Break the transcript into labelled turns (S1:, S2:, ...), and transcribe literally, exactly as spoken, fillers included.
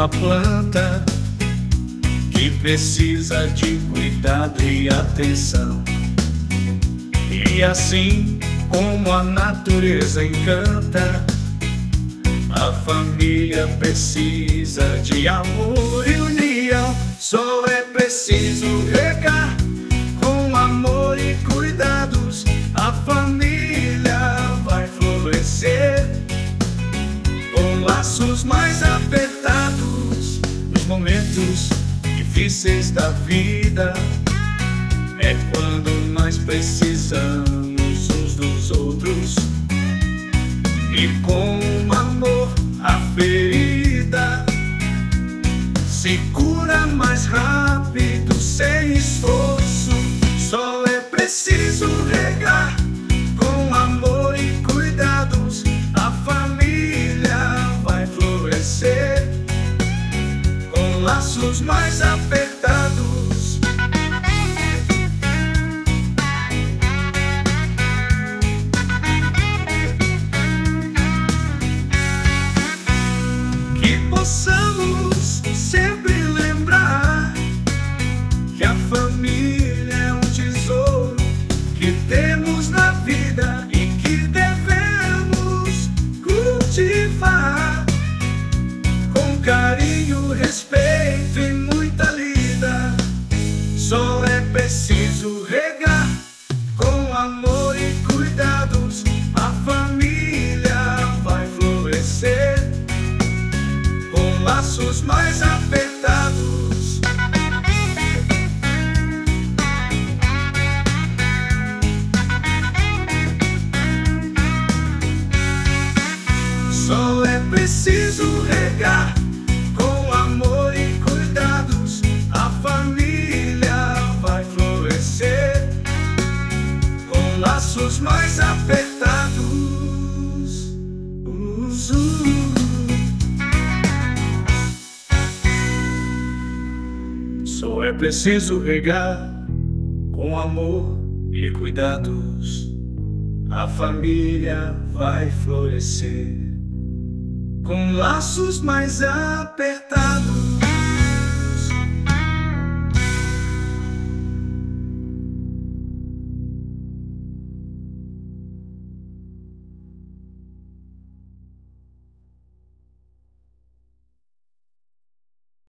S1: uma planta que precisa de cuidado e atenção. E assim como a natureza encanta, a família precisa de amor e união. Só é preciso regar com amor e cuidados. A família vai florescer com laços mais apertados. Nos momentos difíceis da vida é quando nós precisamos uns dos outros. E com amor a ferida se cura mais rápido, sem esforço. Só é preciso regar com amor e cuidados. A família vai florescer com laços mais apertados. Que possamos sempre lembrar que a família é um tesouro que temos na vida e que devemos cultivar com carinho, respeito e muita lida. Só é preciso regar com amor e cuidados. A família vai florescer com laços mais apertados. Só é preciso regar com amor e cuidados. A família vai florescer com laços mais apertados. Só é preciso regar com amor e cuidados. A família vai florescer com laços mais apertados.